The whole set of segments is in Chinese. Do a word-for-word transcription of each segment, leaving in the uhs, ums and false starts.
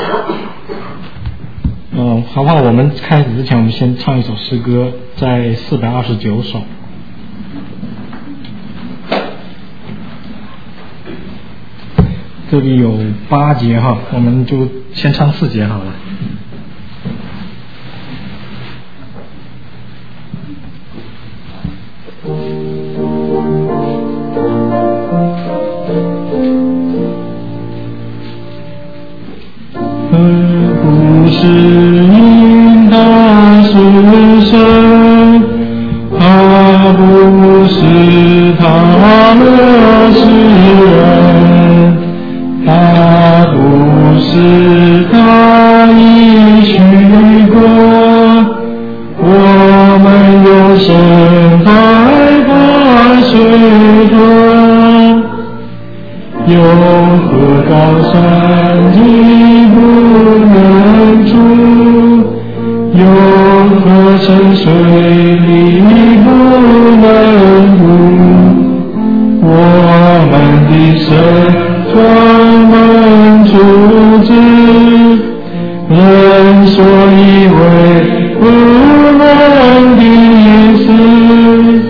嗯，好不好？我们开始之前，我们先唱一首诗歌，在四百二十九首。这里有八节哈，我们就先唱四节好了。 不是因他是神，他不是他们是人，他不是他已许过，我们有神在他水中，有何高山你不能住，有何沉水里不能入，我们的神专门处置人所以为不能的事，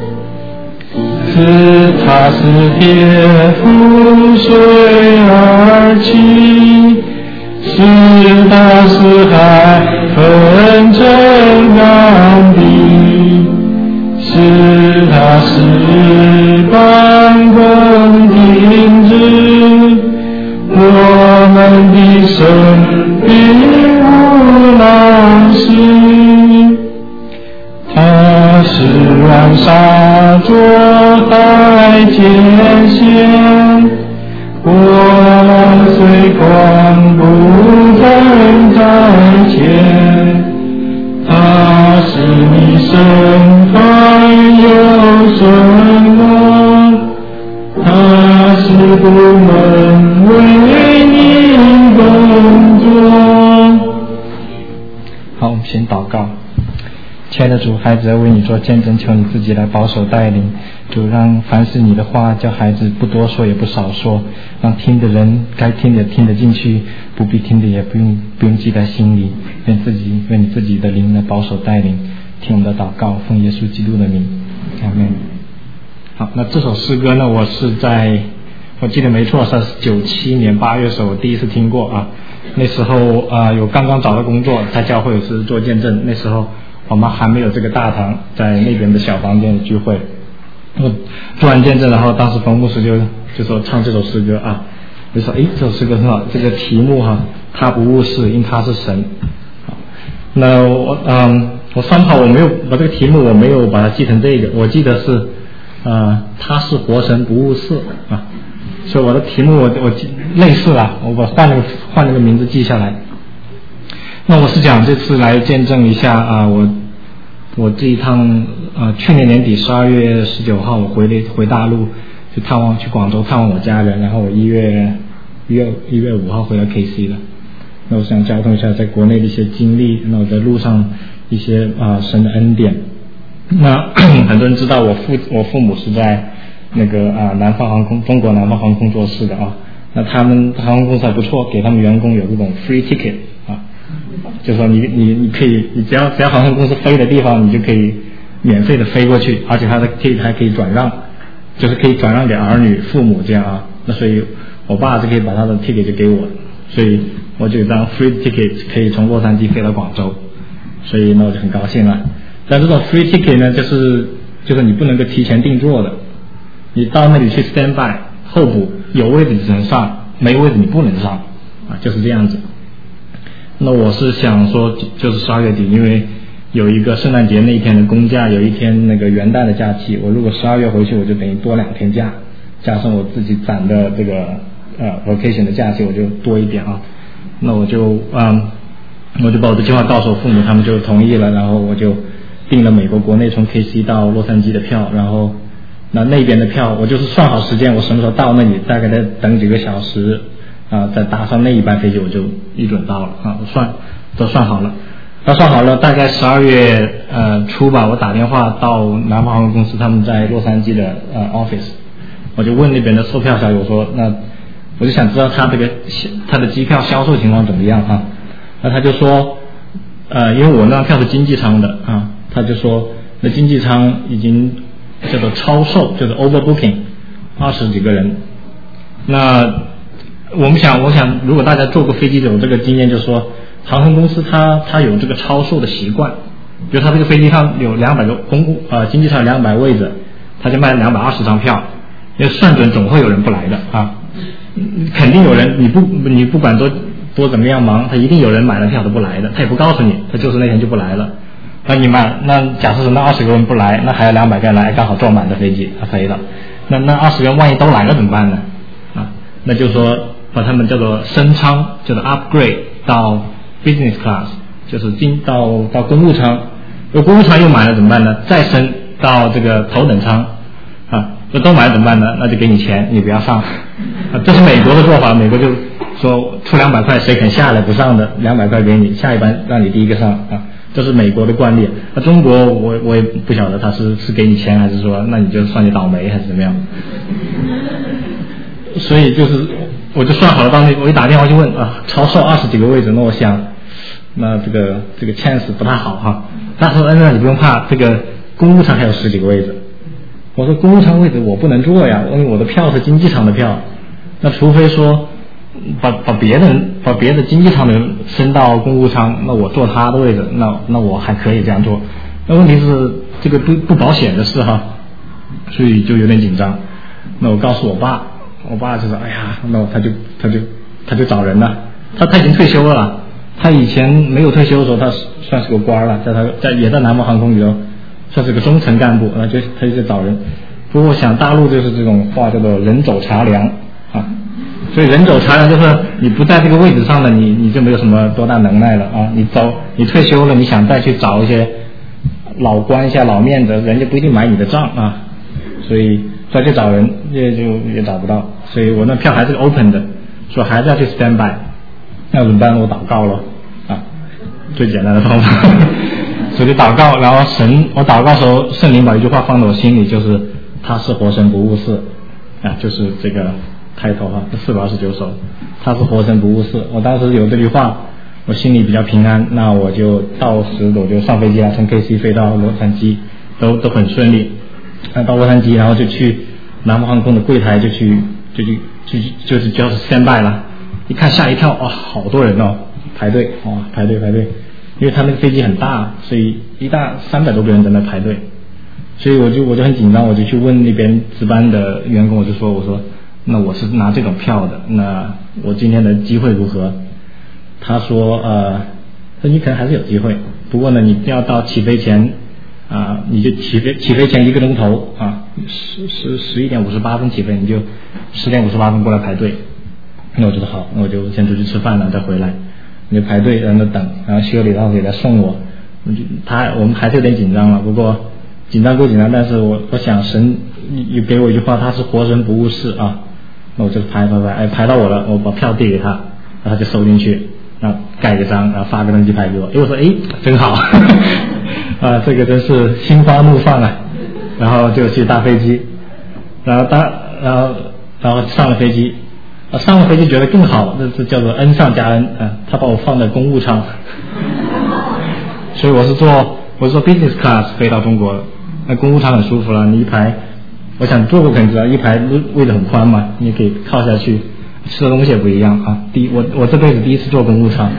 是他是天覆水而起，是他是海分成两地，是他是半公停止，我们的神并无难事，他是万沙作海天线，波浪随光不在在前，他是你身旁有什么，他是不能为你工作。 好，我们先祷告。亲爱的主，孩子要为你做见证，求你自己来保守带领。主，让凡是你的话，叫孩子不多说也不少说，让听的人该听的听得进去，不必听的也不用不用记在心里。愿自己愿你自己的灵来保守带领，听我们的祷告，奉耶稣基督的名，阿们。好，那这首诗歌呢，我是在我记得没错是九七年八月的时候我第一次听过啊。那时候啊、呃、有刚刚找到工作，在教会是做见证，那时候我们还没有这个大堂，在那边的小房间聚会。我做完见证，然后当时冯牧师就就说唱这首诗歌啊，就说诶这首诗歌很好，这个题目哈，他不误事，因他是神。那我嗯我三号我没有把这个题目我没有把它记成这个，我记得是呃他是活神不误事啊，所以我的题目我我类似啊，我把换了个换了个名字记下来。那我是讲这次来见证一下啊，我我这一趟呃去年年底十二月十九号我回了回大陆去探望去广州探望我家人，然后我一月一月一月五号回了 K C 了。那我想交通一下在国内的一些经历，那我在路上一些啊、呃、神的恩典。那很多人知道我父我父母是在那个啊、呃、南方航空中国南方航空做事的啊，那他们航空公司还不错，给他们员工有这种 free ticket 啊。就是说你你你可以，你只要只要航空公司飞的地方，你就可以免费的飞过去，而且它的 ticket 还可以转让，就是可以转让给儿女、父母这样啊。那所以我爸就可以把他的 ticket 就给我，所以我就有张 free ticket 可以从洛杉矶飞到广州，所以呢我就很高兴了。但这种 free ticket 呢，就是就是你不能够提前订座的，你到那里去 stand by 候补，有位置你只能上，没位置你不能上啊，就是这样子。那我是想说，就是十二月底，因为有一个圣诞节那一天的公假，有一天那个元旦的假期，我如果十二月回去，我就等于多两天假，加上我自己攒的这个呃 vacation 的假期，我就多一点啊。那我就嗯，我就把我的计划告诉我父母，他们就同意了，然后我就订了美国国内从 K C 到洛杉矶的票，然后那那边的票我就是算好时间，我什么时候到那里，大概再等几个小时。啊，再搭上那一班飞机，我就一准到了啊！我算都算好了，都算好了。大概十二月呃初吧，我打电话到南方航空公司，他们在洛杉矶的呃 office， 我就问那边的售票小姐，我说那我就想知道他这个他的机票销售情况怎么样啊？那他就说，呃，因为我那张票是经济舱的啊，他就说那经济舱已经叫做超售，就是 overbooking， 二十几个人。那我们想，我想如果大家坐过飞机有这个经验，就是说航空公司它它有这个超售的习惯，比如它这个飞机上有两百个公共呃经济舱两百位置，他就卖两百二十张票，因为算准总会有人不来的啊。肯定有人，你不你不管多多怎么样忙，他一定有人买了票都不来的，他也不告诉你，他就是那天就不来了。那你买，那假设是那二十个人不来，那还有两百个人来，刚好坐满的飞机，他飞了。那那二十个人万一都来了怎么办呢？啊，那就说把他们叫做升舱，叫做 upgrade 到 business class， 就是进到到公务舱。如果公务舱又满了怎么办呢？再升到这个头等舱，啊。那都买了怎么办呢？那就给你钱，你不要上。啊，这是美国的做法，美国就说出两百块，谁肯下来不上的，两百块给你，下一班让你第一个上啊，这是美国的惯例。那、啊、中国我我也不晓得他是是给你钱还是说那你就算你倒霉还是怎么样。所以就是我就算好了，当时我一打电话就问啊，超售二十几个位置，那我想那这个这个 chance 不太好哈。他说那你不用怕，这个公务舱还有十几个位置。我说公务舱位置我不能坐呀，因为我的票是经济舱的票，那除非说把把别人把别的经济舱的人升到公务舱，那我坐他的位置，那那我还可以这样做。那问题是这个不不保险的事哈，所以就有点紧张。那我告诉我爸，我爸就说哎呀，那他就他就他就找人了，他他已经退休了，他以前没有退休的时候他算是个官了，在他在也在南方航空里头。算是个中层干部，那就他就找人。不过我想大陆就是这种话叫做人走茶凉啊，所以人走茶凉就是你不在这个位置上了，你你就没有什么多大能耐了啊。你走你退休了，你想再去找一些老官一下老面子，人家不一定买你的账啊，所以再去找人也就也找不到。所以我那票还是 open 的，说还是要去 stand by， 那怎么办？我祷告了啊，最简单的方法。所以就祷告，然后神，我祷告的时候，圣灵把一句话放在我心里，就是他是活神不误事，啊，就是这个开头哈，四百二十九首，他是活神不误事。我当时有这句话，我心里比较平安，那我就到时我就上飞机了，从 K C 飞到洛杉矶，都都很顺利。那到洛杉矶，然后就去南方航空的柜台，就去就去就就是就是 stand by 了。一看吓一跳，哇，好多人哦，排队，哇，排队排队。因为他那个飞机很大，所以一大三百多个人在那排队，所以我就我就很紧张，我就去问那边值班的员工，我就说我说那我是拿这种票的，那我今天的机会如何？他说呃，那你可能还是有机会，不过呢你要到起飞前啊、呃，你就起飞起飞前一个钟头啊，十十十一点五十八分起飞，你就十点五十八分过来排队。那我就说好，那我就先出去吃饭了，再回来。你就排队在那等，然后修理然后也来送我，我就他我们还是有点紧张了，不过紧张归紧张，但是我我想神有给我一句话，他是活神不误事啊，那我就排排排，哎排到我了，我把票递给他，然后他就收进去，然后盖个章，然后发个登机牌给我，哎我说哎真好，啊这个真是心花怒放啊，然后就去搭飞机，然后搭然后然后上了飞机。啊，上了飞机觉得更好，这是叫做恩上加恩啊！他把我放在公务舱，所以我是坐我是坐 business class 飞到中国的。那公务舱很舒服了，你一排，我想坐过可能知道，一排位置很宽嘛，你可以靠下去，吃的东西也不一样啊。第一，我我这辈子第一次坐公务舱，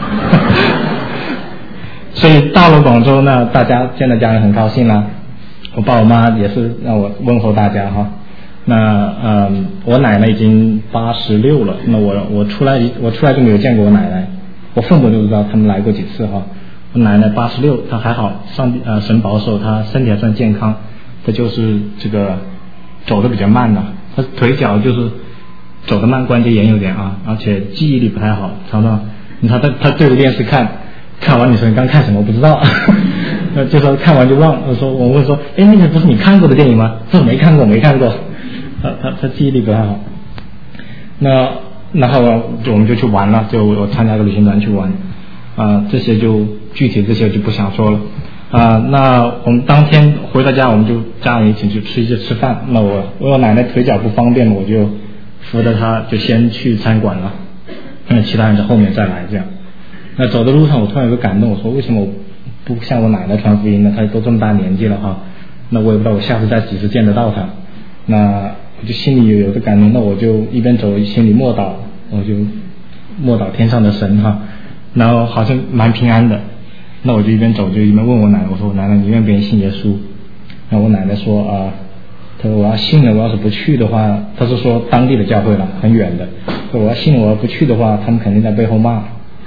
所以到了广州呢，大家见到家人很高兴啦。我爸我妈也是让我问候大家哈。那嗯，我奶奶已经八十六了。那我我出来我出来就没有见过我奶奶，我父母都知道他们来过几次哈。我奶奶八十六，她还好，上帝呃神保守，她身体还算健康，她就是这个走得比较慢了，她腿脚就是走得慢，关节炎有点啊，而且记忆力不太好，常常你看她她对着电视看，看完你说你刚看什么我不知道，那就说看完就忘了。我说我问说，哎那个不是你看过的电影吗？这我没看过没看过。他他他记忆力不太好，那然后就我们就去玩了，就我参加个旅行团去玩，啊、呃、这些就具体这些就不想说了，啊、呃、那我们当天回到家，我们就家人一起去吃一些吃饭。那我我奶奶腿脚不方便，我就扶着他就先去餐馆了，那其他人在后面再来这样。那走的路上我突然有个感动，我说为什么我不向我奶奶传福音呢？她都这么大年纪了哈，那我也不知道我下次再几时见得到她。那我就心里有个感动，那我就一边走心里默祷，我就默祷天上的神哈，然后好像蛮平安的。那我就一边走就一边问我奶奶，我说奶奶你愿不愿意信耶稣？然后我奶奶说啊、呃，她说我要信了，我要是不去的话，她是说当地的教会了，很远的，说我要信了，我要不去的话，他们肯定在背后骂。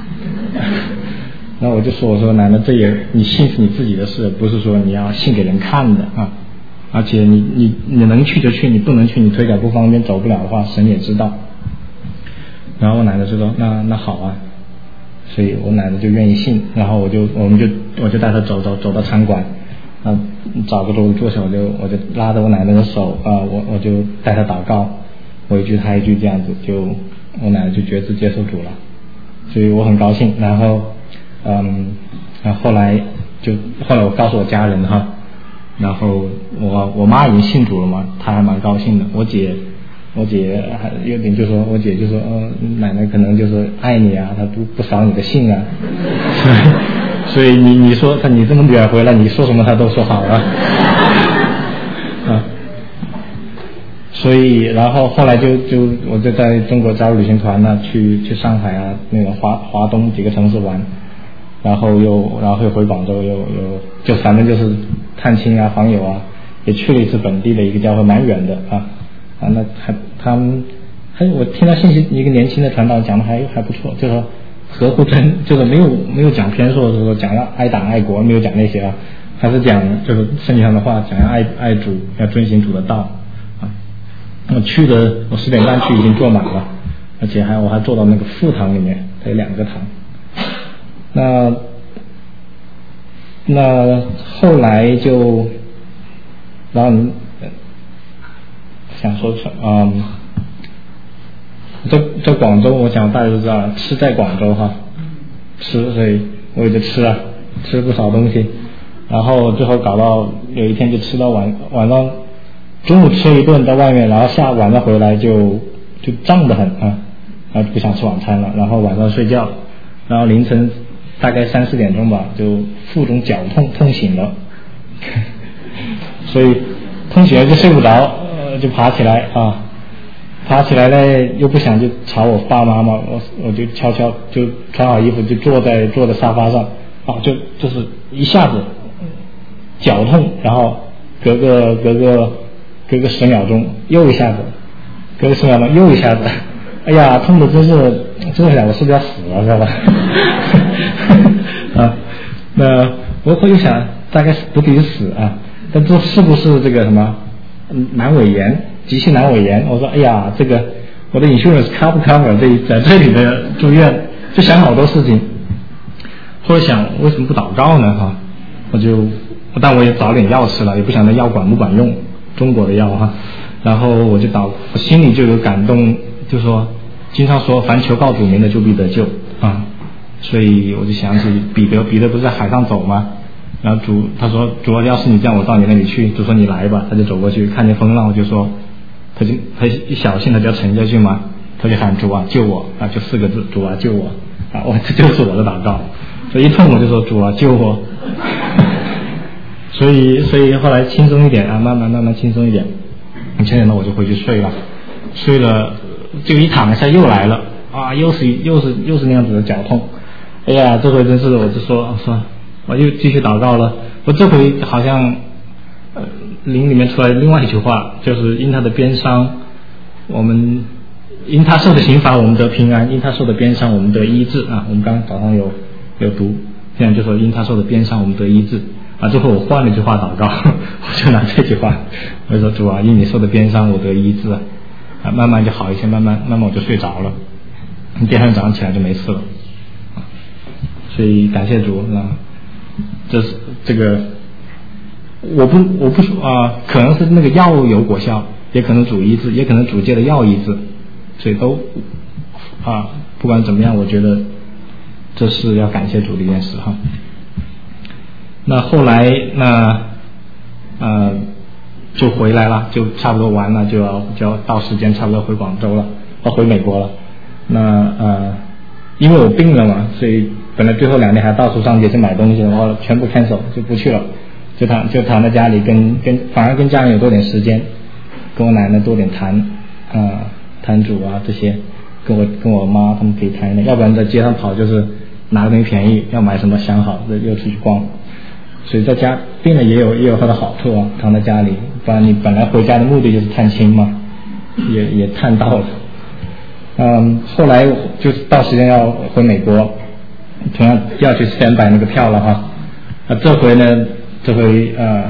然后我就说我说奶奶这也你信是你自己的事，不是说你要信给人看的啊，而且你你你能去就去，你不能去你腿脚不方便走不了的话，神也知道。然后我奶奶就说那那好啊，所以我奶奶就愿意信，然后我就我们就我就带她走走走到餐馆，啊找个桌子坐下，我就我就拉着我奶奶的手啊，我我就带她祷告，我一句她一句这样子，就我奶奶就决志接受主了，所以我很高兴。然后嗯，然后后来就后来我告诉我家人哈，然后我我妈已经信主了嘛，她还蛮高兴的。我姐我姐还有点就说，我姐就说，呃，奶奶可能就是爱你啊，她不不扫你的兴啊，所以所以你你说她你这么远回来，你说什么她都说好啊，啊，所以然后后来就就我就在中国加入旅行团呢，去去上海啊，那个华华东几个城市玩，然后又然后又回广州，又又就反正就是探亲啊，访友啊，也去了一次本地的一个教会，蛮远的啊。啊，那还他们还我听到信息一个年轻的传道讲的还还不错，就是说合乎真，就是没有没有讲偏说，就是说讲要爱党爱国，没有讲那些啊，还是讲就是圣经上的话，讲要爱爱主，要遵行主的道啊。我去的我十点半去已经坐满了，而且还我还坐到那个副堂里面，它有两个堂。那那后来就然后你。想说嗯，在在广州，我想大家都知道，吃在广州哈，吃，所以我也就吃了，吃不少东西，然后最后搞到有一天就吃到晚晚上，中午吃一顿在外面，然后下晚上回来就就胀得很啊，然后就不想吃晚餐了，然后晚上睡觉，然后凌晨大概三四点钟吧，就腹中绞痛痛醒了，所以痛醒了就睡不着。就爬起来啊，爬起来呢又不想就吵我爸妈嘛，我我就悄悄就穿好衣服就坐在坐在沙发上啊，就就是一下子绞痛，然后隔个隔个隔个十秒钟又一下子，隔个十秒钟又一下子，哎呀，痛的真是真是想我是不是要死了，知道吧？啊，那我会想大概不必死啊，但这是不是这个什么？阑尾炎，急性阑尾炎。我说，哎呀，这个我的 insurance cover 不 cover 这在这里的住院，就想好多事情。后来想，为什么不祷告呢？哈，我就，但我也找点药吃了，也不想那药管不管用，中国的药哈。然后我就祷，我心里就有感动，就说，经常说凡求告主名的就必得救啊。所以我就想起彼得，彼得不是在海上走吗？然后主他说主要是你这样我到你那里去，就说你来吧，他就走过去看见风浪，我就说他就他一小心他就要沉下去嘛，他就喊主啊救我啊，就四个字主啊救我啊，我这就是我的祷告，所以一痛我就说主啊救我所以所以后来轻松一点啊，慢慢慢慢轻松一点，轻松了我就回去睡了，睡了就一躺下又来了啊，又是又是又是那样子的绞痛，哎呀这回真是我就说说我又继续祷告了，我这回好像呃灵里面出来另外一句话，就是因他的鞭伤我们因他受的刑罚我们得平安，因他受的鞭伤我们得医治啊，我们刚刚早上有有读，现在就说因他受的鞭伤我们得医治啊，最后我换了一句话祷告我就拿这句话我就说主啊因你受的鞭伤我得医治啊，啊慢慢就好一些，慢慢慢慢我就睡着了，第二天早上起来就没事了啊，所以感谢主啊，这是这个我不我不说啊，可能是那个药有果效，也可能主医治，也可能主借的药医治，所以都啊不管怎么样，我觉得这是要感谢主的一件事哈。那后来那呃就回来了，就差不多完了，就要就要到时间差不多回广州了，要回美国了。那呃，因为我病了嘛，所以本来最后两天还到处上街去买东西，然后全部 cancel 就不去了，就躺就躺在家里跟跟反而跟家人有多点时间，跟我奶奶多点谈啊、呃、谈主啊这些，跟我跟我妈他们可以谈一点，要不然在街上跑就是拿个东西便宜，要买什么想好又出去逛。所以在家病了也有也有它的好处啊，躺在家里，不然你本来回家的目的就是探亲嘛，也也探到了。嗯，后来就到时间要回美国，同样要去 standby 那个票了哈。啊，这回呢，这回呃，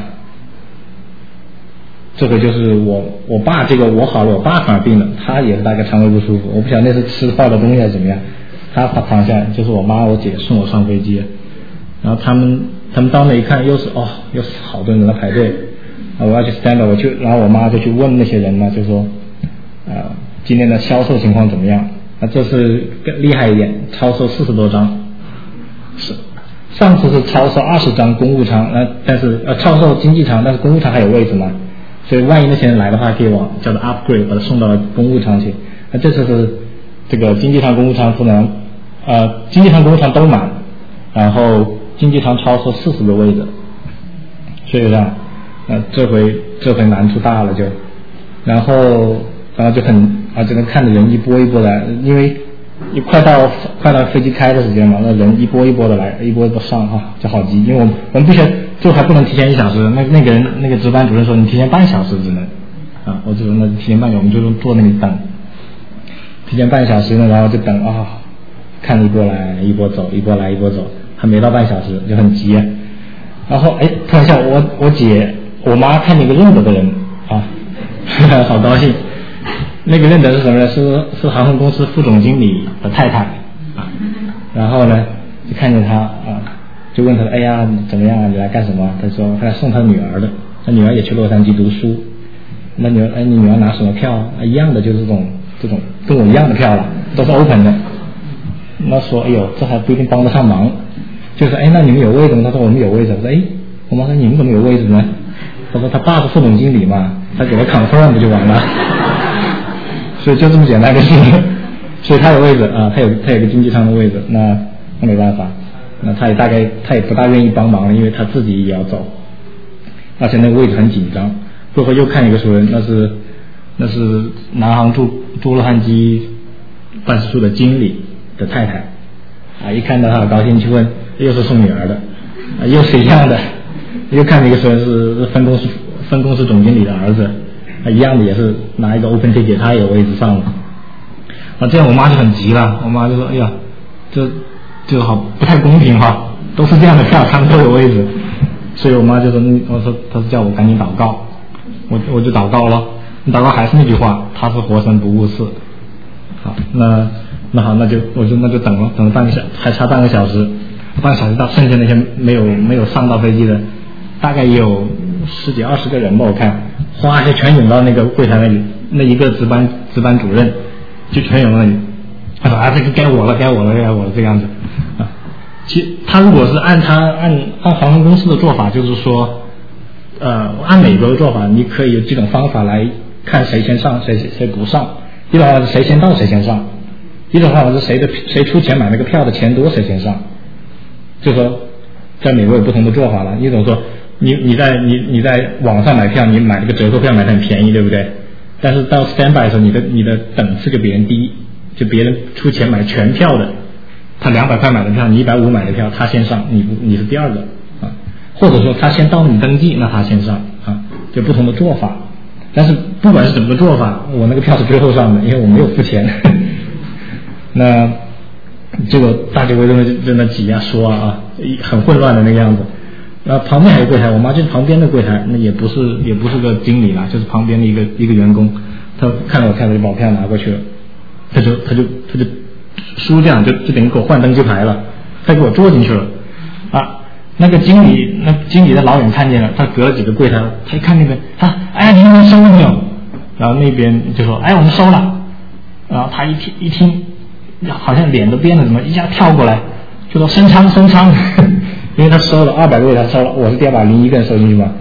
这回就是我我爸这个我好了，我爸反而病了，他也是大概肠胃不舒服，我不晓得那是吃坏的东西还是怎么样，他躺下来，就是我妈我姐送我上飞机，然后他们他们到那一看又是哦又是好多人在排队，啊我要去 standby 我去，然后我妈就去问那些人嘛，就说啊、呃、今天的销售情况怎么样？那这次更厉害一点，超售四十多张，是上次是超售二十张公务舱，那但是呃超售经济舱，但是公务舱还有位置嘛，所以万一那些人来的话，可以往叫做 upgrade 把它送到公务舱去。那这次是这个经济舱公务舱不能呃经济舱公务舱都满，然后经济舱超售四十个位置，所以呢，呃这回这回难处大了就，然后然后就很啊这个看着人一波一波来，因为快到快到飞机开的时间嘛，那人一波一波的来，一波一波上哈，就好急，因为我们我们不行，就还不能提前一小时，那那个人那个值班主任说你提前半小时只能，啊，我就说那提前半小时，我们就坐那里等，提前半小时呢，然后就等啊，看一波来一波走，一波来一波走，还没到半小时就很急，然后哎，突然一下我我姐我妈看见一个认得的人啊，呵呵好高兴。那个认得是什么呢？是是航空公司副总经理的太太啊。然后呢，就看见他啊，就问他：“哎呀，怎么样啊？你来干什么？”他说：“他来送他女儿的，他女儿也去洛杉矶读书。那女儿，哎，你女儿拿什么票啊？一样的，就是这种这种跟我一样的票了，都是 open 的。”那说：“哎呦，这还不一定帮得上忙。”就是哎，那你们有位置吗？他说：“我们有位置。”我说：“哎，我妈说你们怎么有位置呢？”他说：“他爸是副总经理嘛，他给他 confirm 不就完了？”所以就这么简单的事，所以他有位置啊，他有他有个经济舱的位置，那那没办法，那他也大概他也不大愿意帮忙了，因为他自己也要走，而且那个位置很紧张。过后又看一个熟人，那是那是南航驻驻洛杉矶办事处的经理的太太，啊，一看到他好高兴，去问又是送女儿的，啊，又是一样的，又看一个熟人是是分公司分公司总经理的儿子。啊，一样的也是拿一个 open ticket， 他也有位置上了。啊，这样我妈就很急了，我妈就说：“哎呀，这这好不太公平哈，都是这样的票，他们都有位置。”所以我妈就说：“我说，她说叫我赶紧祷告，我我就祷告了。祷告还是那句话，他是活神不误事。好，那那好，那就我就那就等了，等了半个小，还差半个小时，半个小时到，剩下那些没有没有上到飞机的，大概也有十几二十个人吧，我看。哗，就全涌到那个柜台那里，那一个值班值班主任就全涌到那里。他说：“啊，这个该我了，该我了，该我了，这个样子。”啊，其实他如果是按他按按航空公司的做法，就是说，呃，按美国的做法，你可以有几种方法来看谁先上，谁谁不上。一种方法是谁先到谁先上，一种方法是谁的谁出钱买那个票的钱多谁先上。就说，在美国有不同的做法了。一种说。你你在你你在网上买票，你买这个折扣票买的很便宜，对不对？但是到 standby 的时候，你的你的等次就比人低，就别人出钱买全票的，他两百块买的票，你一百五买的票，他先上，你不你是第二个啊。或者说他先到你登记，那他先上啊，就不同的做法。但是不管是怎么个做法，我那个票是最后上的，因为我没有付钱。那这个大家围着在那挤啊说啊，很混乱的那个样子。然后旁边还有柜台，我妈就是旁边的柜台，那也不是也不是个经理啦，就是旁边的一个一个员工，他看到我开始就把我票拿过去了，他就他就他就输这样就就等于给我换登机牌了，他给我坐进去了，啊，那个经理那经理在老远看见了，他隔了几个柜台，他一看那边，他哎你们收了没有？然后那边就说哎我们收了，然后他一听一听，好像脸都变了，怎么一下跳过来，就说升舱升舱。因为他收了二百个位，他收了，我是第二百零一个人收进去嘛，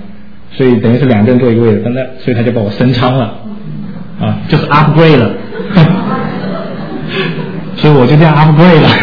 所以等于是两个人坐一个位置，那所以他就把我升舱了，啊，就是 upgrade 了，所以我就这样 upgrade 了，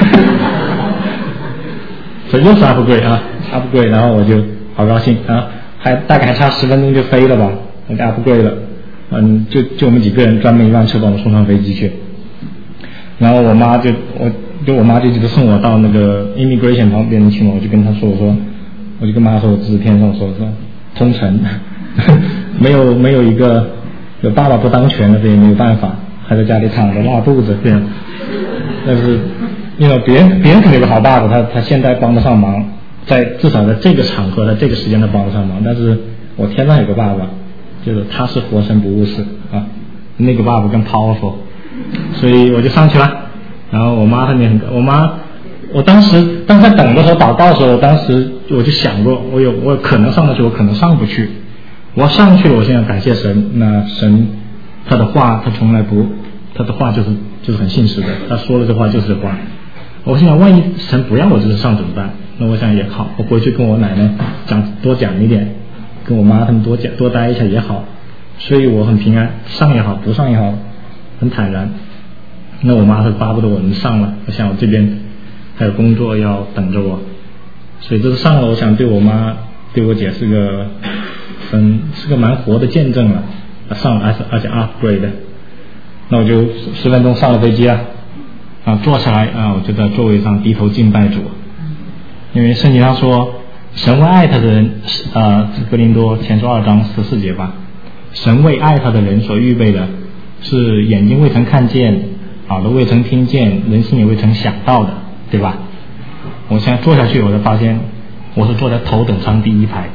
所以又是 upgrade 啊 upgrade， 然后我就好高兴啊，还大概还差十分钟就飞了吧，我就 upgrade 了，嗯，就就我们几个人专门一辆车把我送上飞机去，然后我妈就我就我妈就记得送我到那个 immigration 旁边去嘛，我就跟她说我说我就跟妈说我纸片上说说通城没有没有一个有爸爸不当权的，这也没有办法，还在家里躺着拉肚子这样，但是因为别人别人可能有个好爸爸，他他现在帮得上忙，在至少在这个场合的这个时间他帮得上忙，但是我天上有个爸爸，就是他是活神不误事啊，那个爸爸更 powerful， 所以我就上去了，然后我妈他们也很我妈我当时当时在等的时候祷告的时候，当时我就想过我有我有可能上得去，我可能上不去，我要上去了，我现在感谢神，那神他的话他从来不他的话就是就是很信实的，他说了这话就是这话，我现在万一神不让我这次上怎么办？那我想也好，我回去跟我奶奶讲多讲一点，跟我妈他们多讲多待一下也好，所以我很平安，上也好不上也好很坦然。那我妈是巴不得我能上了，我想我这边还有工作要等着我，所以这次上了，我想对我妈对我姐是个很是个蛮活的见证了，上而且而且 upgrade 的，那我就十分钟上了飞机啊，啊坐下来啊，我就在座位上低头敬拜主，因为圣经上说神为爱他的人，呃哥林多前书二章十四节吧，神为爱他的人所预备的是眼睛未曾看见，耳朵未曾听见，人心也未曾想到的，对吧？我现在坐下去，我就发现我是坐在头等舱第一排，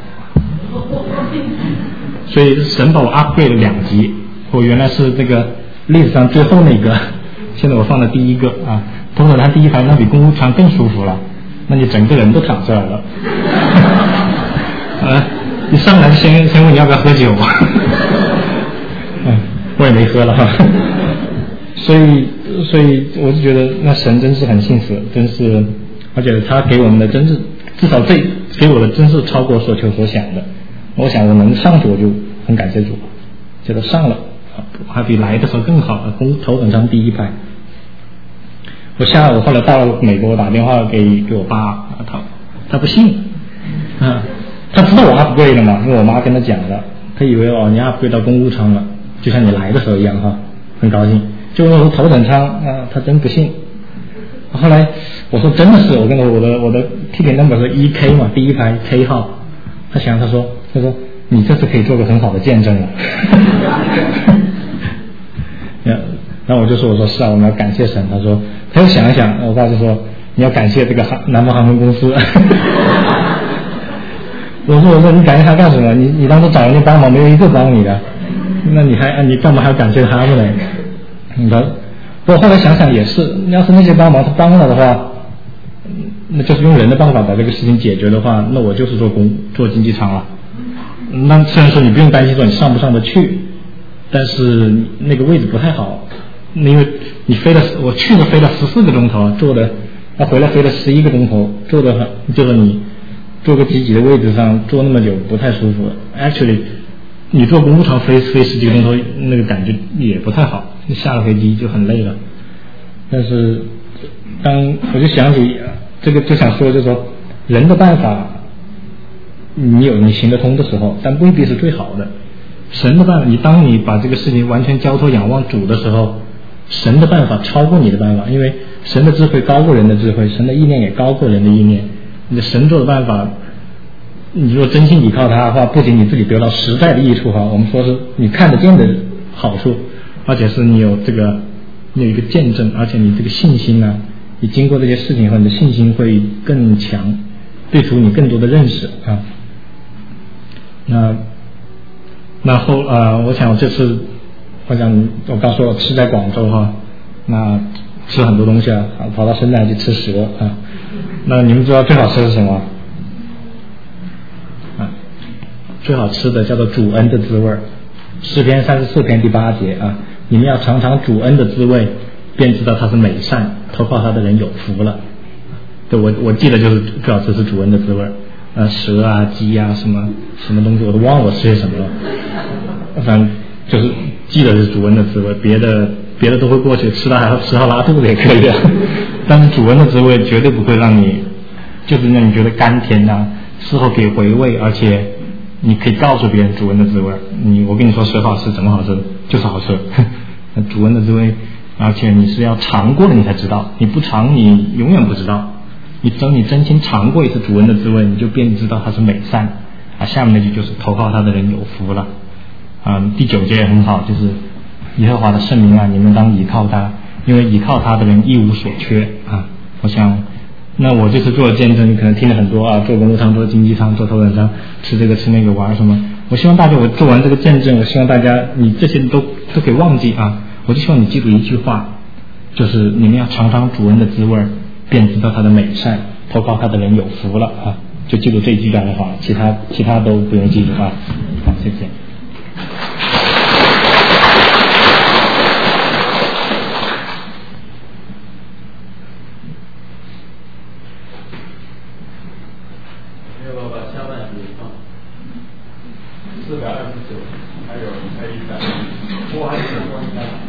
所以神把我 upgrade 了两级，我原来是这个历史上最后那个，现在我放在第一个啊，头等舱第一排那比公务舱更舒服了，那你整个人都躺这儿了，啊，一上来先先问你要不要喝酒，嗯，我也没喝了哈，所以所以我就觉得那神真是很信实，真是，而且他给我们的真是至少这给我的真是超过所求所想的，我想我能上去我就很感谢主，觉得上了还比来的时候更好，公头等舱第一排。我下来我后来到了美国，打电话给给我爸，他他不信啊，他知道我 upgrade 了嘛，因为我妈跟他讲了，他以为哦你 upgrade 到公务舱了，就像你来的时候一样哈，很高兴。就问我说头等舱啊，他真不信。后来我说真的是，我跟我的我的 ticket number 是 E K 嘛，第一排 K 号。他想他说他说你这次可以做个很好的见证了。然后我就说我说是啊，我们要感谢神。他说他又想一想，我爸就说你要感谢这个航南方航空公司。我说我说你感谢他干什么？你你当时找人家帮忙没有一个帮你的，那你还你干嘛还要感谢他们呢？你知道，不过后来想想也是，要是那些帮忙他帮了的话，那就是用人的办法把这个事情解决的话，那我就是做工做经济舱了。那虽然说你不用担心说你上不上得去，但是那个位置不太好，因为你飞了我去了飞了十四个钟头，坐的他回来飞了十一个钟头，坐的就是你坐个挤挤的位置上坐那么久不太舒服。Actually， 你坐公务舱飞飞十几个钟头，那个感觉也不太好。下了飞机就很累了，但是当我就想起这个，就想说，就是说人的办法，你有你行得通的时候，但未必是最好的。神的办法，你当你把这个事情完全交托仰望主的时候，神的办法超过你的办法，因为神的智慧高过人的智慧，神的意念也高过人的意念。你的神做的办法，你如果真心依靠他的话，不仅你自己得到实在的益处哈，我们说是你看得见的好处。而且是你有这个，你有一个见证，而且你这个信心呢、啊，你经过这些事情后，你的信心会更强，对主你更多的认识啊。那那后啊、呃，我想这次，我想我刚说我吃在广州哈，那吃很多东西啊，跑到深圳去吃蛇啊。那你们知道最好吃的是什么？啊，最好吃的叫做主恩的滋味。诗篇三十四篇第八节啊，你们要尝尝主恩的滋味，便知道他是美善，投靠他的人有福了。对，我我记得就是最好吃是主恩的滋味。 呃蛇啊、鸡啊什么什么东西我都忘了是些什么了，反正就是记得是主恩的滋味，别的别的都会过去，吃到还吃到拉肚子也可以的，但是主恩的滋味绝对不会让你就是让你觉得甘甜啊，事后可以回味，而且你可以告诉别人主恩的滋味。你我跟你说水好吃怎么好吃，就是好吃。主恩的滋味，而且你是要尝过了你才知道，你不尝你永远不知道。你等你真心尝过一次主恩的滋味，你就便知道它是美善。啊，下面那句就是投靠他的人有福了。嗯，第九节也很好，就是耶和华的圣名啊，你们当倚靠他，因为倚靠他的人一无所缺啊。我想，那我这次做了见证，你可能听了很多啊，做公路舱、做经济舱、做头等舱，吃这个吃那个玩什么。我希望大家，我做完这个见证，我希望大家你这些都都可以忘记啊。我就希望你记住一句话，就是你们要尝尝主恩的滋味，便知道他的美善，投靠他的人有福了啊。就记住这句讲的话，其他其他都不用记住啊。好，谢谢。 没有把下半节放四百二十九，还有还有一百，我还是想说一下。